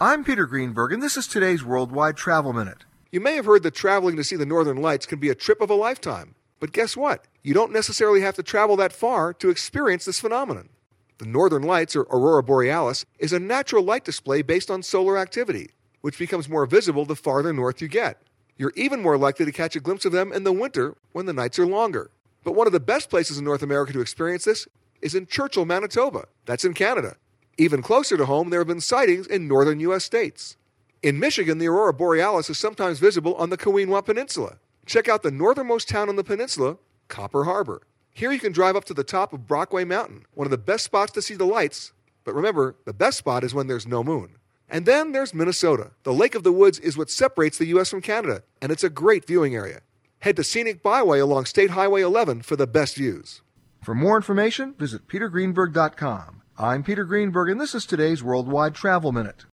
I'm Peter Greenberg, and this is today's Worldwide Travel Minute. You may have heard that traveling to see the Northern Lights can be a trip of a lifetime. But guess what? You don't necessarily have to travel that far to experience this phenomenon. The Northern Lights, or Aurora Borealis, is a natural light display based on solar activity, which becomes more visible the farther north you get. You're even more likely to catch a glimpse of them in the winter when the nights are longer. But one of the best places in North America to experience this is in Churchill, Manitoba. That's in Canada. Even closer to home, there have been sightings in northern U.S. states. In Michigan, the Aurora Borealis is sometimes visible on the Keweenaw Peninsula. Check out the northernmost town on the peninsula, Copper Harbor. Here you can drive up to the top of Brockway Mountain, one of the best spots to see the lights. But remember, the best spot is when there's no moon. And then there's Minnesota. The Lake of the Woods is what separates the U.S. from Canada, and it's a great viewing area. Head to Scenic Byway along State Highway 11 for the best views. For more information, visit petergreenberg.com. I'm Peter Greenberg, and this is today's Worldwide Travel Minute.